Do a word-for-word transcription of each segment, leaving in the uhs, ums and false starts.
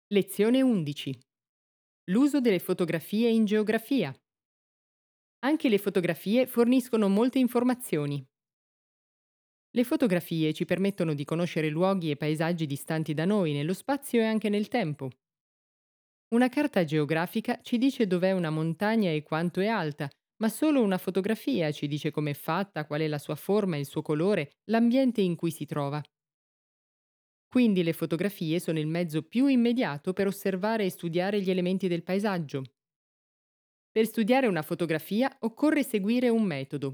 Lezione undici. L'uso delle fotografie in geografia. Anche le fotografie forniscono molte informazioni. Le fotografie ci permettono di conoscere luoghi e paesaggi distanti da noi nello spazio e anche nel tempo. Una carta geografica ci dice dov'è una montagna e quanto è alta, ma solo una fotografia ci dice com'è fatta, qual è la sua forma, il suo colore, l'ambiente in cui si trova. Quindi le fotografie sono il mezzo più immediato per osservare e studiare gli elementi del paesaggio. Per studiare una fotografia occorre seguire un metodo.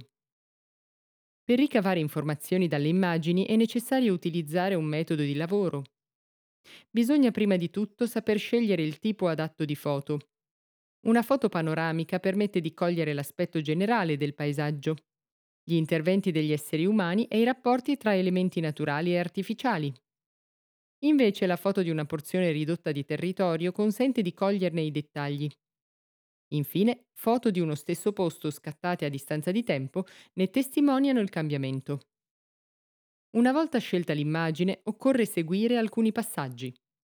Per ricavare informazioni dalle immagini è necessario utilizzare un metodo di lavoro. Bisogna prima di tutto saper scegliere il tipo adatto di foto. Una foto panoramica permette di cogliere l'aspetto generale del paesaggio, gli interventi degli esseri umani e i rapporti tra elementi naturali e artificiali. Invece la foto di una porzione ridotta di territorio consente di coglierne i dettagli. Infine, foto di uno stesso posto scattate a distanza di tempo ne testimoniano il cambiamento. Una volta scelta l'immagine, occorre seguire alcuni passaggi.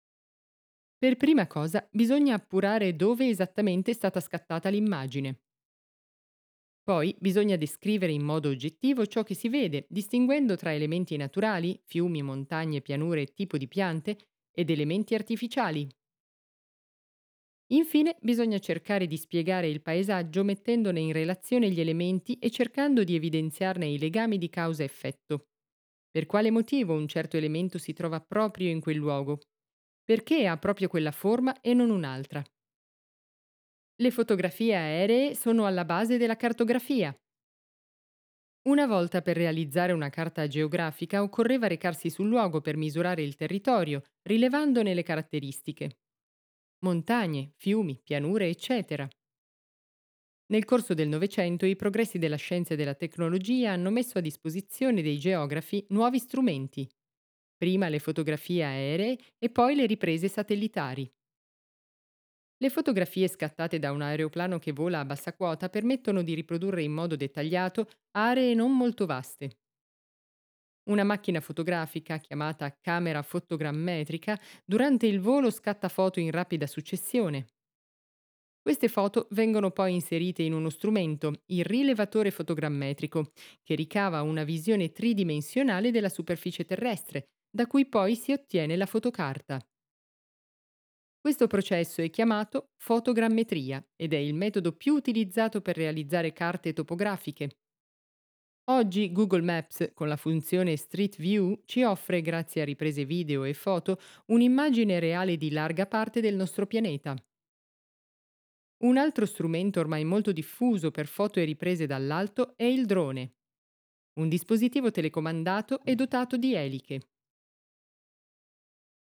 Per prima cosa, bisogna appurare dove esattamente è stata scattata l'immagine. Poi bisogna descrivere in modo oggettivo ciò che si vede, distinguendo tra elementi naturali, fiumi, montagne, pianure e tipo di piante, ed elementi artificiali. Infine, bisogna cercare di spiegare il paesaggio mettendone in relazione gli elementi e cercando di evidenziarne i legami di causa-effetto. Per quale motivo un certo elemento si trova proprio in quel luogo? Perché ha proprio quella forma e non un'altra? Le fotografie aeree sono alla base della cartografia. Una volta per realizzare una carta geografica occorreva recarsi sul luogo per misurare il territorio, rilevandone le caratteristiche. Montagne, fiumi, pianure, eccetera. Nel corso del Novecento i progressi della scienza e della tecnologia hanno messo a disposizione dei geografi nuovi strumenti, prima le fotografie aeree e poi le riprese satellitari. Le fotografie scattate da un aeroplano che vola a bassa quota permettono di riprodurre in modo dettagliato aree non molto vaste. Una macchina fotografica, chiamata camera fotogrammetrica, durante il volo scatta foto in rapida successione. Queste foto vengono poi inserite in uno strumento, il rilevatore fotogrammetrico, che ricava una visione tridimensionale della superficie terrestre, da cui poi si ottiene la fotocarta. Questo processo è chiamato fotogrammetria ed è il metodo più utilizzato per realizzare carte topografiche. Oggi Google Maps, con la funzione Street View, ci offre, grazie a riprese video e foto, un'immagine reale di larga parte del nostro pianeta. Un altro strumento ormai molto diffuso per foto e riprese dall'alto è il drone, un dispositivo telecomandato e dotato di eliche.